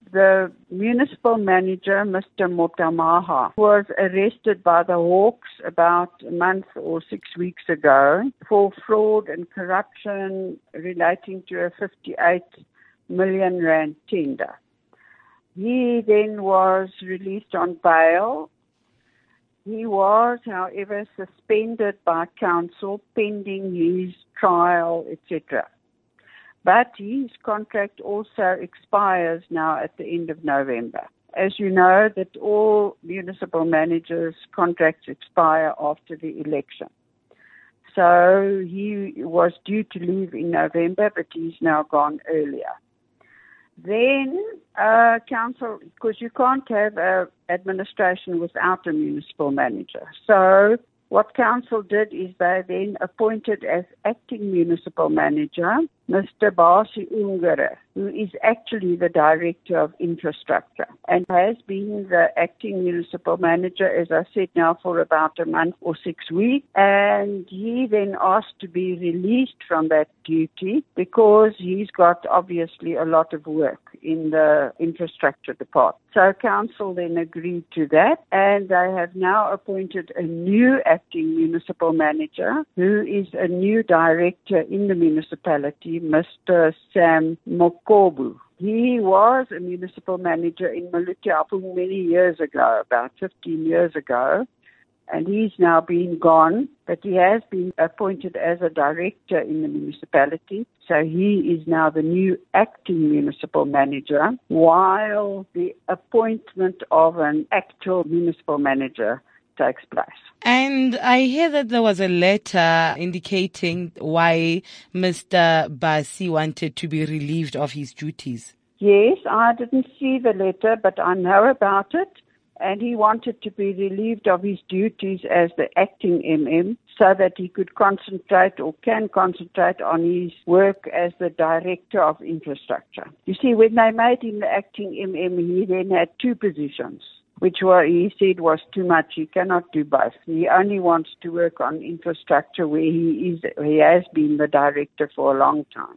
The municipal manager, Mr. Motamaha, was arrested by the Hawks about a month or 6 weeks ago for fraud and corruption relating to a 58 million rand tender. He then was released on bail. He was, however, suspended by council pending his trial, etc. But his contract also expires now at the end of November. As you know, that all municipal managers' contracts expire after the election. So he was due to leave in November, but he's now gone earlier. Then council, because you can't have an administration without a municipal manager. So what council did is they then appointed as acting municipal manager Mr. Basi Ungere, who is actually the Director of Infrastructure and has been the acting municipal manager, as I said now, for about a month or 6 weeks. And he then asked to be released from that duty because he's got obviously a lot of work in the infrastructure department. So council then agreed to that, and they have now appointed a new acting municipal manager who is a new director in the municipality, Mr. Sam Mokobu. He was a municipal manager in Maluti-Apung many years ago, about 15 years ago, and he's now been gone, but he has been appointed as a director in the municipality. So he is now the new acting municipal manager, while the appointment of an actual municipal manager takes place. And I hear that there was a letter indicating why Mr. Basi wanted to be relieved of his duties. Yes, I didn't see the letter, but I know about it. And he wanted to be relieved of his duties as the acting MM so that he could concentrate or can concentrate on his work as the Director of Infrastructure. You see, when they made him the acting MM, he then had two positions, which he said was too much. He cannot do both. He only wants to work on infrastructure where he has been the director for a long time.